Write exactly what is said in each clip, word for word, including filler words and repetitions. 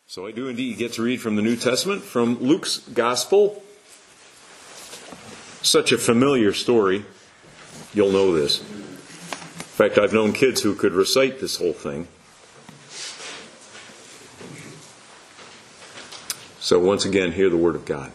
So I do indeed get to read from the New Testament, from Luke's Gospel. Such a familiar story. You'll know this. In fact, I've known kids who could recite this whole thing. So once again, hear the word of God.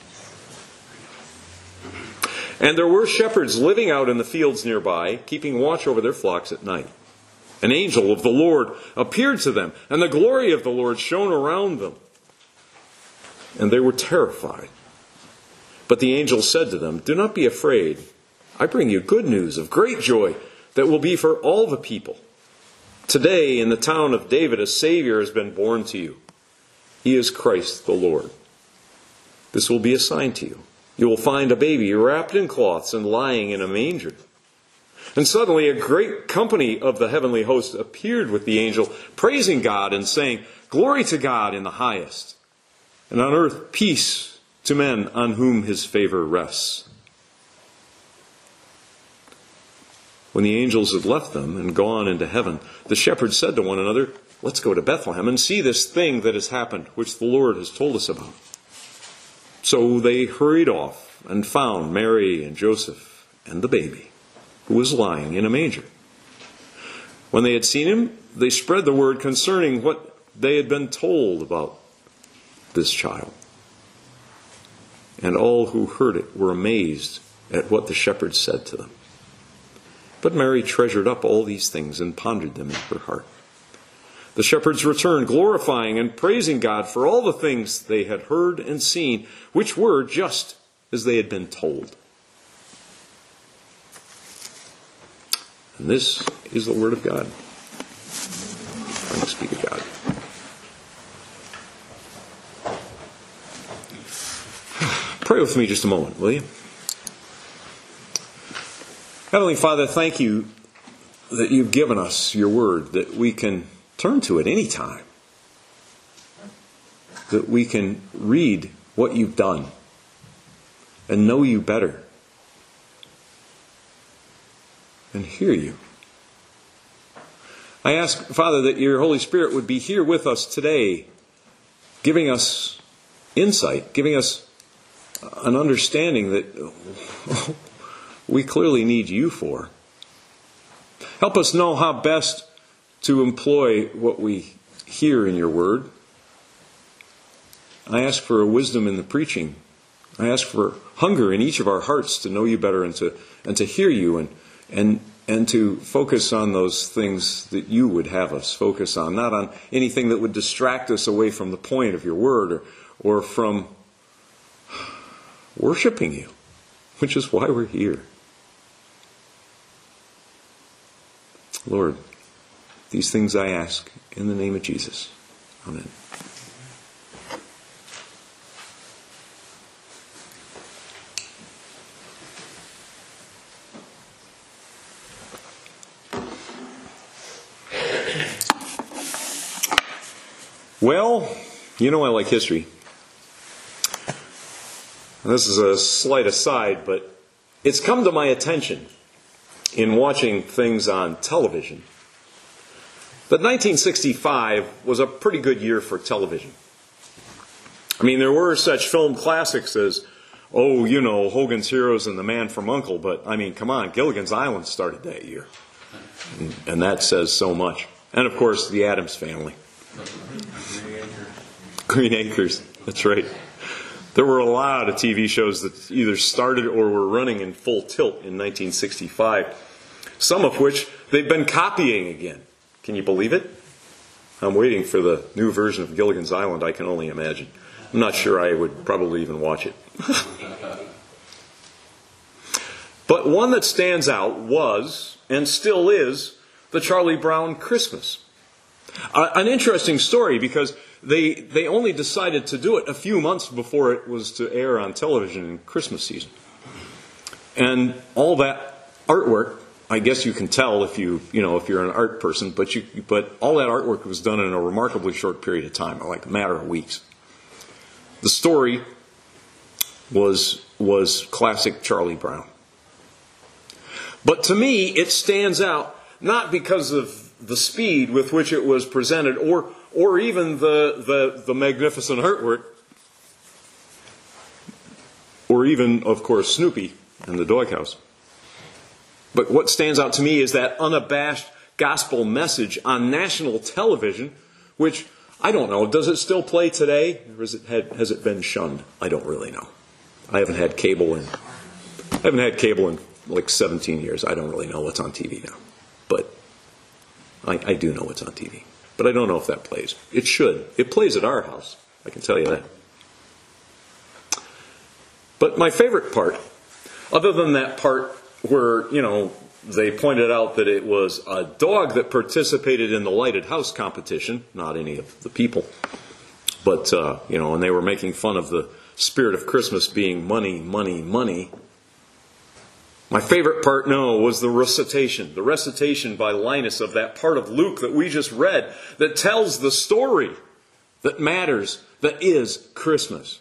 And there were shepherds living out in the fields nearby, keeping watch over their flocks at night. An angel of the Lord appeared to them, and the glory of the Lord shone around them. And they were terrified. But the angel said to them, "Do not be afraid. I bring you good news of great joy that will be for all the people. Today in the town of David a Savior has been born to you. He is Christ the Lord. This will be a sign to you. You will find a baby wrapped in cloths and lying in a manger." And suddenly a great company of the heavenly host appeared with the angel, praising God and saying, "Glory to God in the highest, and on earth peace to men on whom his favor rests." When the angels had left them and gone into heaven, the shepherds said to one another, "Let's go to Bethlehem and see this thing that has happened, which the Lord has told us about." So they hurried off and found Mary and Joseph and the baby, who was lying in a manger. When they had seen him, they spread the word concerning what they had been told about this child. And all who heard it were amazed at what the shepherds said to them. But Mary treasured up all these things and pondered them in her heart. The shepherds returned, glorifying and praising God for all the things they had heard and seen, which were just as they had been told. And this is the word of God. Thanks be to God. Pray with me just a moment, will you? Heavenly Father, thank you that you've given us your word, that we can turn to it any time, that we can read what you've done and know you better and hear you. I ask, Father, that your Holy Spirit would be here with us today, giving us insight, giving us an understanding that we clearly need you for. Help us know how best to employ what we hear in your word. I ask for a wisdom in the preaching. I ask for hunger in each of our hearts to know you better and to and to hear you and and and to focus on those things that you would have us focus on, not on anything that would distract us away from the point of your word or or from worshiping you, which is why we're here. Lord, these things I ask in the name of Jesus. Amen. Well, you know I like history. And this is a slight aside, but it's come to my attention in watching things on television that nineteen sixty-five was a pretty good year for television. I mean, there were such film classics as, oh, you know, Hogan's Heroes and The Man from U N C L E, but I mean, come on, Gilligan's Island started that year. And, and that says so much. And of course, The Addams Family. Green Acres, that's right. There were a lot of T V shows that either started or were running in full tilt in nineteen sixty-five, some of which they've been copying again. Can you believe it? I'm waiting for the new version of Gilligan's Island, I can only imagine. I'm not sure I would probably even watch it. But one that stands out was, and still is, the Charlie Brown Christmas. Uh, an interesting story because they they only decided to do it a few months before it was to air on television in Christmas season. And all that artwork, I guess you can tell if you you know if you're an art person, but you but all that artwork was done in a remarkably short period of time, like a matter of weeks. The story was was classic Charlie Brown. But to me, it stands out not because of the speed with which it was presented or or even the, the, the magnificent artwork, or even, of course, Snoopy and the doghouse. But what stands out to me is that unabashed gospel message on national television, which, I don't know, does it still play today? Or has it, had, has it been shunned? I don't really know. I haven't had cable in, I haven't had cable in like seventeen years. I don't really know what's on T V now. But I, I do know what's on T V. But I don't know if that plays. It should. It plays at our house. I can tell you that. But my favorite part, other than that part where, you know, they pointed out that it was a dog that participated in the lighted house competition, not any of the people. But, uh, you know, and they were making fun of the spirit of Christmas being money, money, money. My favorite part, no, was the recitation. The recitation by Linus of that part of Luke that we just read that tells the story that matters, that is Christmas.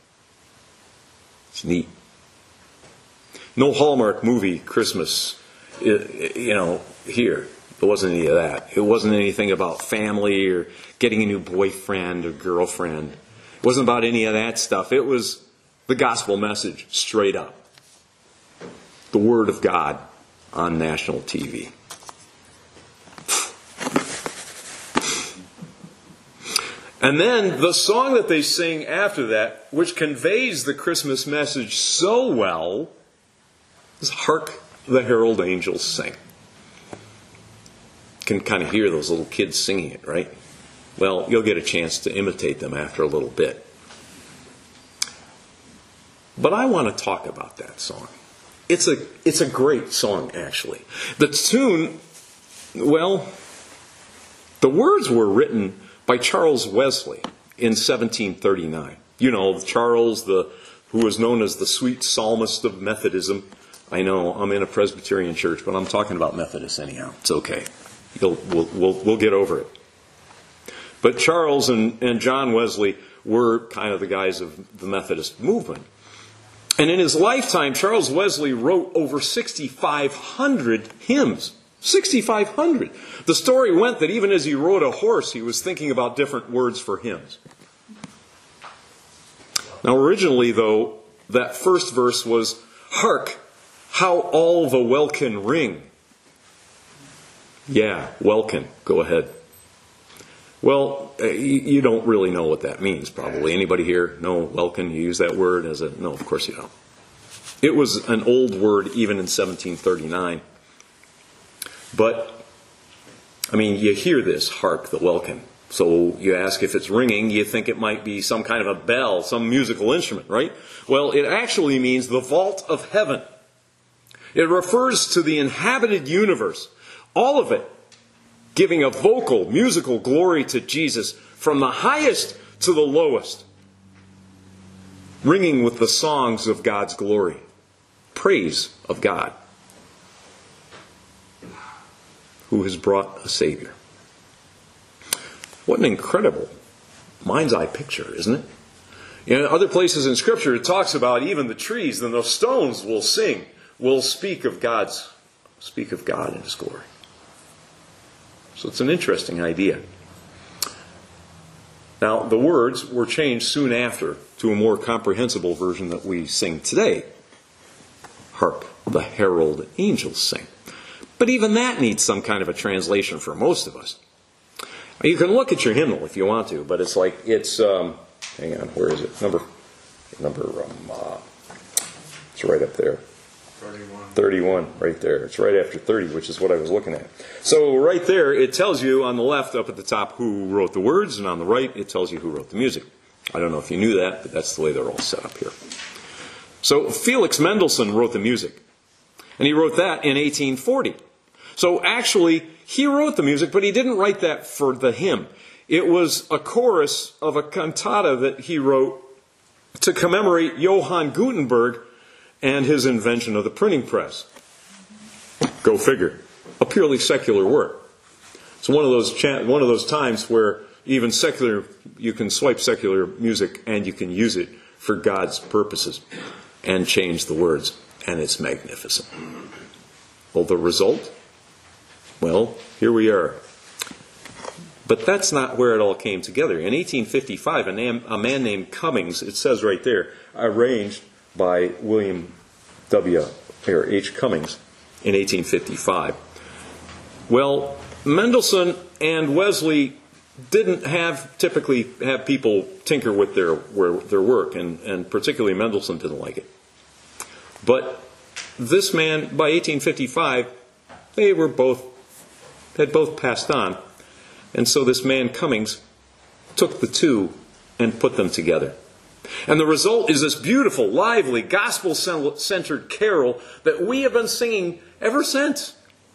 It's neat. No Hallmark movie Christmas, you know, here. There wasn't any of that. It wasn't anything about family or getting a new boyfriend or girlfriend. It wasn't about any of that stuff. It was the gospel message, straight up. The Word of God on national T V. And then the song that they sing after that, which conveys the Christmas message so well, is Hark the Herald Angels Sing. You can kind of hear those little kids singing it, right? Well, you'll get a chance to imitate them after a little bit. But I want to talk about that song. It's a, it's a great song, actually. The tune, well, the words were written by Charles Wesley in seventeen thirty-nine. You know, Charles, the who was known as the sweet psalmist of Methodism. I know, I'm in a Presbyterian church, but I'm talking about Methodists anyhow. It's okay. You'll, we'll, we'll, we'll get over it. But Charles and, and John Wesley were kind of the guys of the Methodist movement. And in his lifetime, Charles Wesley wrote over sixty-five hundred hymns. sixty-five hundred. The story went that even as he rode a horse, he was thinking about different words for hymns. Now, originally, though, that first verse was, "Hark, how all the welkin ring." Yeah, welkin. Go ahead. Well, you don't really know what that means, probably. Anybody here know welkin? You use that word as a... No, of course you don't. It was an old word even in seventeen thirty-nine. But, I mean, you hear this, hark, the welkin. So you ask if it's ringing, you think it might be some kind of a bell, some musical instrument, right? Well, it actually means the vault of heaven. It refers to the inhabited universe, all of it, giving a vocal, musical glory to Jesus from the highest to the lowest, ringing with the songs of God's glory, praise of God, who has brought a Savior. What an incredible mind's eye picture, isn't it? In other places in Scripture, it talks about even the trees and the stones will sing, will speak of God's, speak of God and His glory. So it's an interesting idea. Now, the words were changed soon after to a more comprehensible version that we sing today. Hark, the herald angels sing. But even that needs some kind of a translation for most of us. You can look at your hymnal if you want to, but it's like, it's, um, hang on, where is it? Number, number, um, uh, it's right up there. thirty-one. thirty-one, right there. It's right after thirty, which is what I was looking at. So right there, it tells you on the left up at the top who wrote the words, and on the right, it tells you who wrote the music. I don't know if you knew that, but that's the way they're all set up here. So Felix Mendelssohn wrote the music, and he wrote that in eighteen forty. So actually, he wrote the music, but he didn't write that for the hymn. It was a chorus of a cantata that he wrote to commemorate Johann Gutenberg and his invention of the printing press. Go figure. A purely secular work. It's one of those cha- one of those times where even secular, you can swipe secular music and you can use it for God's purposes and change the words. And it's magnificent. Well, the result? Well, here we are. But that's not where it all came together. In eighteen fifty-five, a, nam- a man named Cummings, it says right there, arranged by William W. or H. Cummings in eighteen fifty-five. Well, Mendelssohn and Wesley didn't have typically have people tinker with their their work, and, and particularly Mendelssohn didn't like it. But this man, by eighteen fifty-five, they were both had both passed on, and so this man Cummings took the two and put them together. And the result is this beautiful, lively, gospel-centered carol that we have been singing ever since.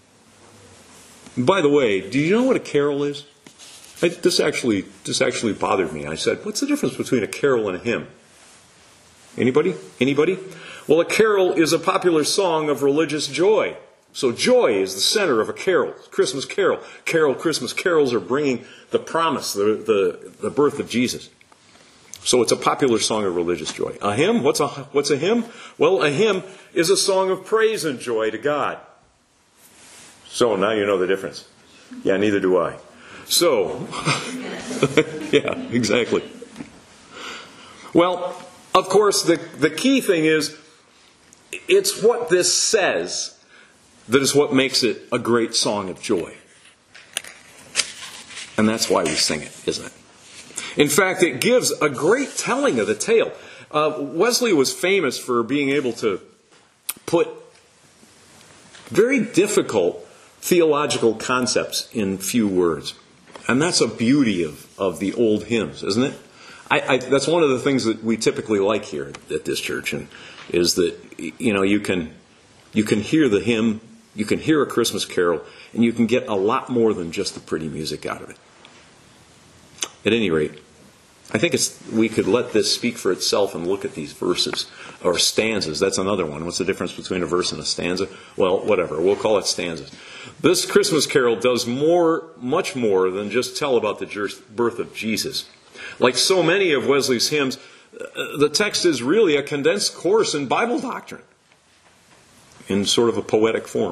By the way, do you know what a carol is? I, this actually this actually bothered me. I said, what's the difference between a carol and a hymn? Anybody? Anybody? Well, a carol is a popular song of religious joy. So joy is the center of a carol, Christmas carol. Carol, Christmas carols are bringing the promise, the, the, the birth of Jesus. So it's a popular song of religious joy. A hymn? What's a, what's a hymn? Well, a hymn is a song of praise and joy to God. So now you know the difference. Yeah, neither do I. So, yeah, exactly. Well, of course, the, the key thing is, it's what this says that is what makes it a great song of joy. And that's why we sing it, isn't it? In fact, it gives a great telling of the tale. Uh, Wesley was famous for being able to put very difficult theological concepts in few words. And that's a beauty of, of the old hymns, isn't it? I, I, that's one of the things that we typically like here at this church, and is that, you know, you can you can hear the hymn, you can hear a Christmas carol, and you can get a lot more than just the pretty music out of it. At any rate, I think it's we could let this speak for itself and look at these verses, or stanzas. That's another one. What's the difference between a verse and a stanza? Well, whatever. We'll call it stanzas. This Christmas carol does more, much more than just tell about the birth of Jesus. Like so many of Wesley's hymns, the text is really a condensed course in Bible doctrine in sort of a poetic form.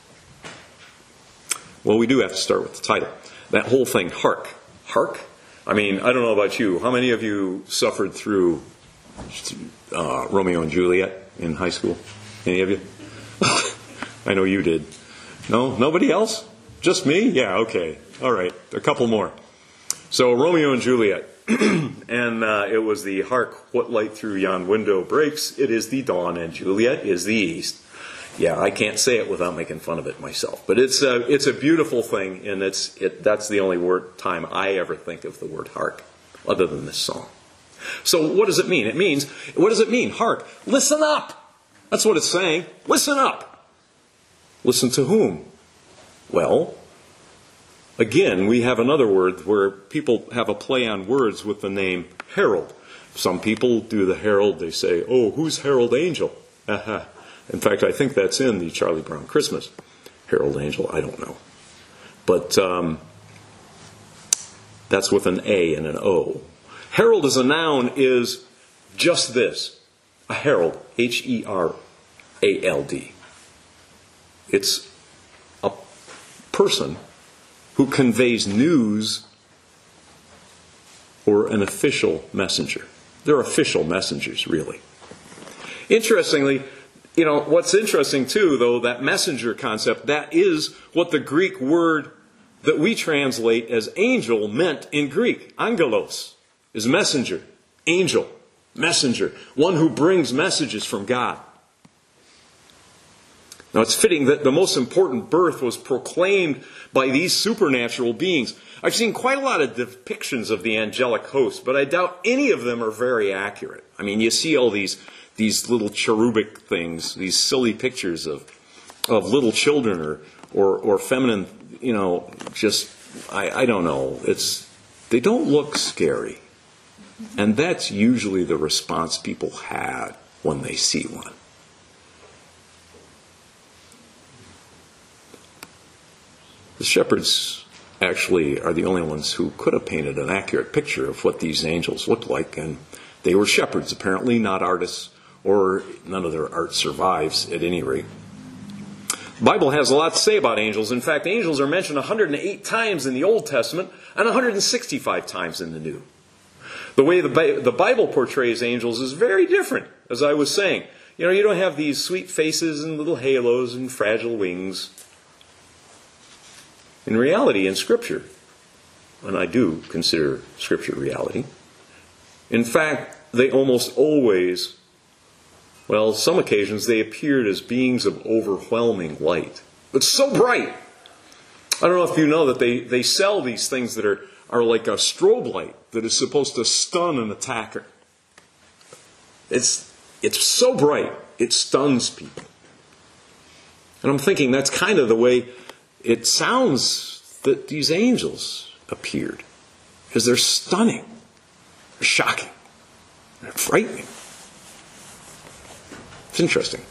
Well, we do have to start with the title. That whole thing, hark. Hark? I mean, I don't know about you. How many of you suffered through uh, Romeo and Juliet in high school? Any of you? I know you did. No? Nobody else? Just me? Yeah, okay. All right. A couple more. So, Romeo and Juliet. and uh, it was the hark, what light through yon window breaks? It is the dawn, and Juliet is the east. Yeah, I can't say it without making fun of it myself. But it's a, it's a beautiful thing, and it's it, that's the only word time I ever think of the word hark, other than this song. So what does it mean? It means, what does it mean? Hark. Listen up. That's what it's saying. Listen up. Listen to whom? Well, again, we have another word where people have a play on words with the name herald. Some people do the herald. They say, oh, who's Herald Angel? Aha. In fact, I think that's in the Charlie Brown Christmas. Herald Angel, I don't know. But um, that's with an A and an O. Herald as a noun is just this. A herald. H E R A L D. It's a person who conveys news or an official messenger. They're official messengers, really. Interestingly, you know, what's interesting too, though, that messenger concept, that is what the Greek word that we translate as angel meant in Greek. Angelos is messenger, angel, messenger, one who brings messages from God. Now, it's fitting that the most important birth was proclaimed by these supernatural beings. I've seen quite a lot of depictions of the angelic host, but I doubt any of them are very accurate. I mean, you see all these these little cherubic things, these silly pictures of of little children or or, or feminine, you know, just, I, I don't know. It's they don't look scary. And that's usually the response people had when they see one. The shepherds actually are the only ones who could have painted an accurate picture of what these angels looked like, and they were shepherds, apparently, not artists, or none of their art survives at any rate. The Bible has a lot to say about angels. In fact, angels are mentioned one hundred eight times in the Old Testament and one hundred sixty-five times in the New. The way the, the Bible portrays angels is very different, as I was saying. You know, you don't have these sweet faces and little halos and fragile wings. In reality, in Scripture, and I do consider Scripture reality, in fact, they almost always, well, some occasions they appeared as beings of overwhelming light. But so bright! I don't know if you know that they, they sell these things that are, are like a strobe light that is supposed to stun an attacker. It's, it's so bright, it stuns people. And I'm thinking that's kind of the way it sounds that these angels appeared. Because they're stunning, they're shocking, they're frightening. It's interesting.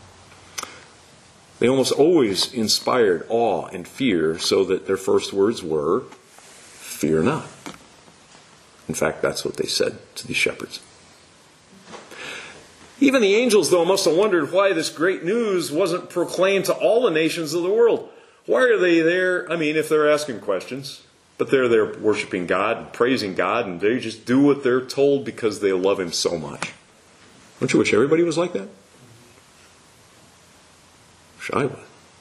They almost always inspired awe and fear, so that their first words were, "Fear not." In fact, that's what they said to these shepherds. Even the angels, though, must have wondered why this great news wasn't proclaimed to all the nations of the world. Why are they there? I mean, if they're asking questions, but they're there worshiping God and praising God, and they just do what they're told because they love Him so much. Don't you wish everybody was like that? Wish I would.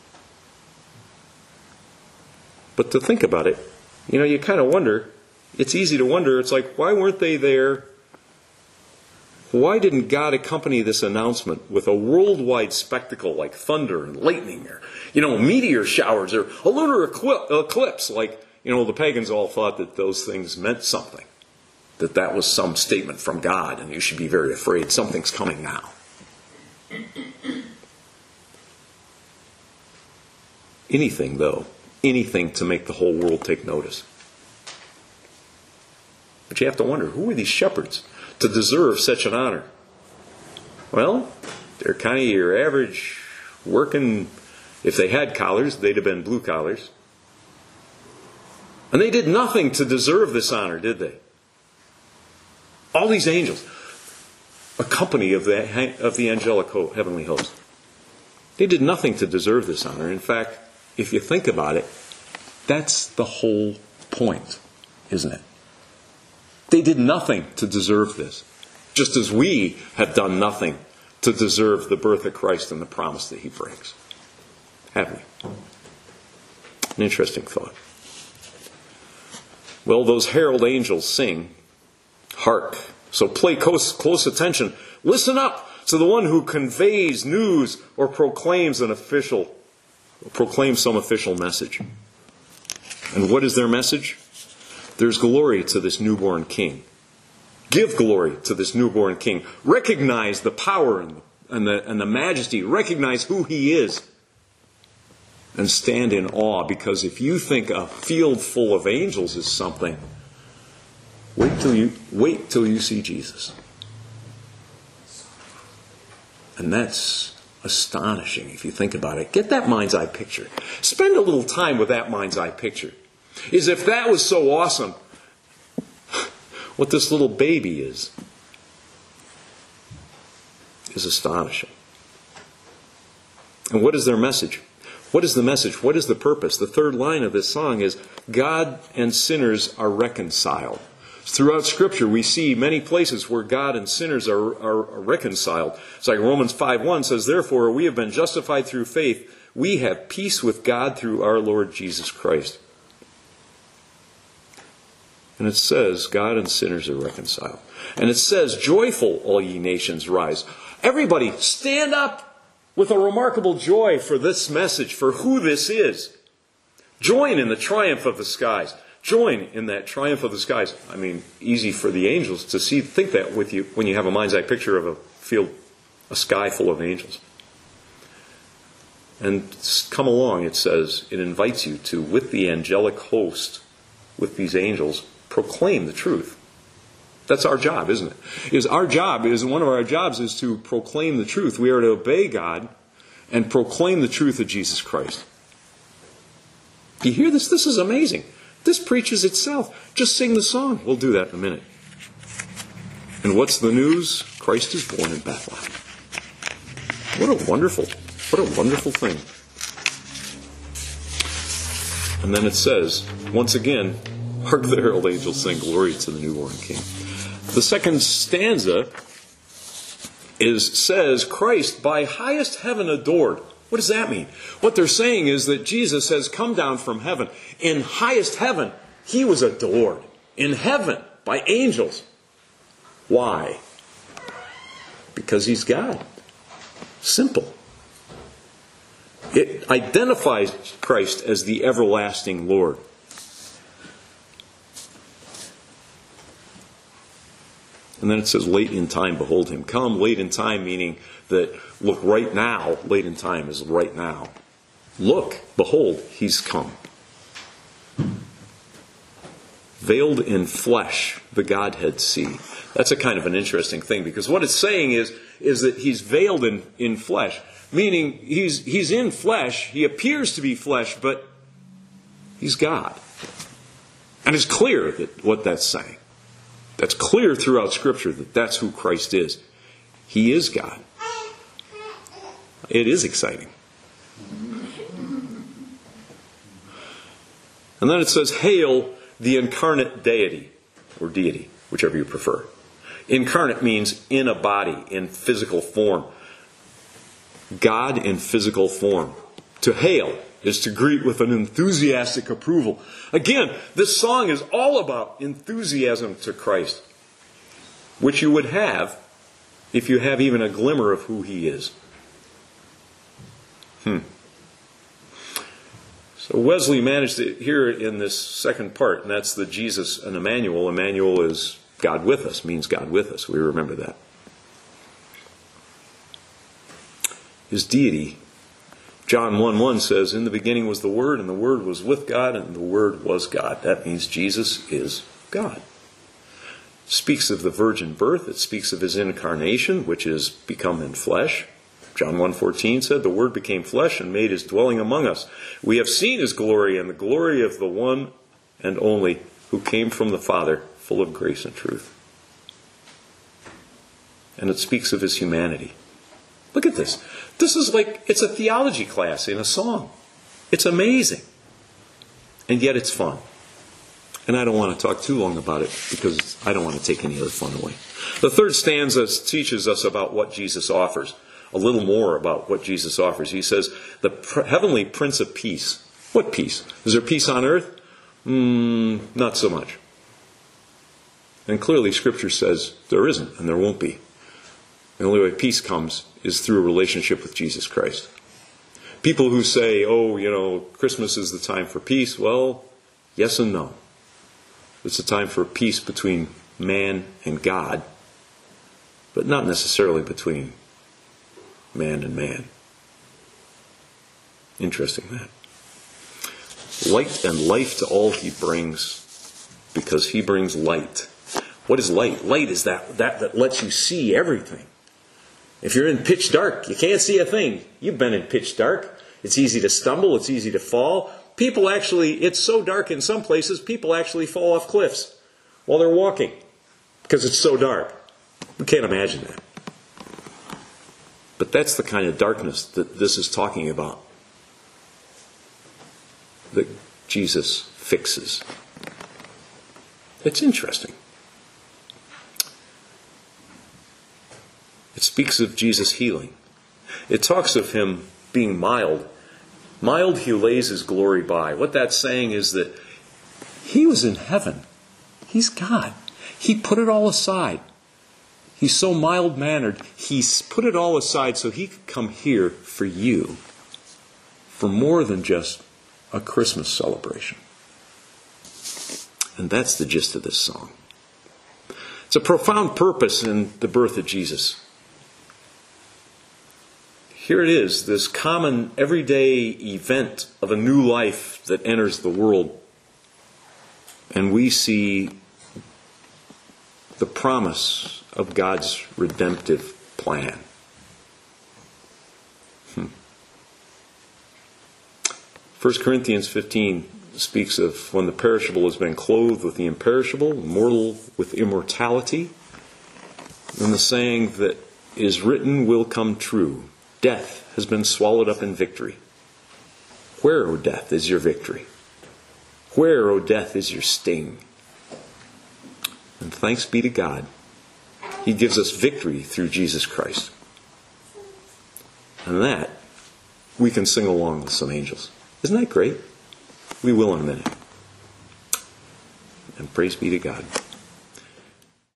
But to think about it, you know, you kind of wonder, it's easy to wonder, it's like, why weren't they there? Why didn't God accompany this announcement with a worldwide spectacle like thunder and lightning, or, you know, meteor showers, or a lunar eclipse? Like, you know, the pagans all thought that those things meant something, that that was some statement from God, and you should be very afraid something's coming now. Anything, though, anything to make the whole world take notice. But you have to wonder, who are these shepherds to deserve such an honor? Well, they're kind of your average working, if they had collars, they'd have been blue collars. And they did nothing to deserve this honor, did they? All these angels, a company of the, of the angelic heavenly host. They did nothing to deserve this honor. In fact, if you think about it, that's the whole point, isn't it? They did nothing to deserve this, just as we have done nothing to deserve the birth of Christ and the promise that He brings. Have we? An interesting thought. Well, those herald angels sing, "Hark." So play close, close attention. Listen up to the one who conveys news or proclaims an official, proclaims some official message. And what is their message? There's glory to this newborn king. Give glory to this newborn king. Recognize the power and the, and the, and the majesty. Recognize who He is. And stand in awe, because if you think a field full of angels is something, wait till you, wait till you see Jesus. And that's astonishing if you think about it. Get that mind's eye picture. Spend a little time with that mind's eye picture. As if that was so awesome, what this little baby is, is astonishing. And what is their message? What is the message? What is the purpose? The third line of this song is, God and sinners are reconciled. Throughout Scripture, we see many places where God and sinners are, are, are reconciled. It's like Romans five one says, "Therefore we have been justified through faith. We have peace with God through our Lord Jesus Christ." And it says, God and sinners are reconciled. And it says, "Joyful, all ye nations, rise." Everybody, stand up with a remarkable joy for this message, for who this is. Join in the triumph of the skies. Join in that triumph of the skies. I mean, easy for the angels to see, think that with you when you have a mind's eye picture of a field, a sky full of angels. And come along, it says, it invites you to, with the angelic host, with these angels, proclaim the truth. That's our job, isn't it? Is our job is one of our jobs is to proclaim the truth. We are to obey God and proclaim the truth of Jesus Christ. You hear this? This is amazing. This preaches itself. Just sing the song. We'll do that in a minute. And what's the news? Christ is born in Bethlehem. What a wonderful, what a wonderful thing. And then it says, once again, hark the herald angels sing, glory to the newborn King. The second stanza is says, Christ by highest heaven adored. What does that mean? What they're saying is that Jesus has come down from heaven. In highest heaven, he was adored. In heaven, by angels. Why? Because he's God. Simple. It identifies Christ as the everlasting Lord. And then it says, late in time, behold him. Come, late in time, meaning that, look, right now, late in time is right now. Look, behold, he's come. Veiled in flesh, the Godhead see. That's a kind of an interesting thing, because what it's saying is, is that he's veiled in, in flesh. Meaning, he's, he's in flesh, he appears to be flesh, but he's God. And it's clear that what that's saying. That's clear throughout Scripture that that's who Christ is. He is God. It is exciting. And then it says, hail the incarnate deity, or deity, whichever you prefer. Incarnate means in a body, in physical form. God in physical form. To hail is to greet with an enthusiastic approval. Again, this song is all about enthusiasm to Christ, which you would have if you have even a glimmer of who he is. Hmm. So Wesley managed to hear it in this second part, and that's the Jesus and Emmanuel. Emmanuel is God with us, means God with us. We remember that. His deity, John one one says, in the beginning was the Word, and the Word was with God, and the Word was God. That means Jesus is God. It speaks of the virgin birth. It speaks of his incarnation, which is become in flesh. John one fourteen said, the Word became flesh and made his dwelling among us. We have seen his glory, and the glory of the one and only who came from the Father, full of grace and truth. And it speaks of his humanity. Look at this. This is like, it's a theology class in a song. It's amazing. And yet it's fun. And I don't want to talk too long about it because I don't want to take any other fun away. The third stanza teaches us about what Jesus offers. A little more about what Jesus offers. He says, the heavenly Prince of Peace. What peace? Is there peace on earth? Mm, not so much. And clearly Scripture says there isn't and there won't be. The only way peace comes is through a relationship with Jesus Christ. People who say, oh, you know, Christmas is the time for peace. Well, yes and no. It's a time for peace between man and God, but not necessarily between man and man. Interesting that. Light and life to all he brings, because he brings light. What is light? Light is that, that that lets you see everything. If you're in pitch dark, you can't see a thing. You've been in pitch dark. It's easy to stumble. It's easy to fall. People actually, it's so dark in some places, people actually fall off cliffs while they're walking because it's so dark. We can't imagine that. But that's the kind of darkness that this is talking about, that Jesus fixes. It's interesting. It speaks of Jesus healing. It talks of him being mild. Mild he lays his glory by. What that's saying is that he was in heaven. He's God. He put it all aside. He's so mild-mannered. He's put it all aside so he could come here for you. For more than just a Christmas celebration. And that's the gist of this song. It's a profound purpose in the birth of Jesus. Here it is, this common everyday event of a new life that enters the world. And we see the promise of God's redemptive plan. Hmm. First Corinthians fifteen speaks of when the perishable has been clothed with the imperishable, mortal with immortality. And the saying that is written will come true. Death has been swallowed up in victory. Where, O death, is your victory? Where, O death, is your sting? And thanks be to God, He gives us victory through Jesus Christ. And that, we can sing along with some angels. Isn't that great? We will in a minute. And praise be to God.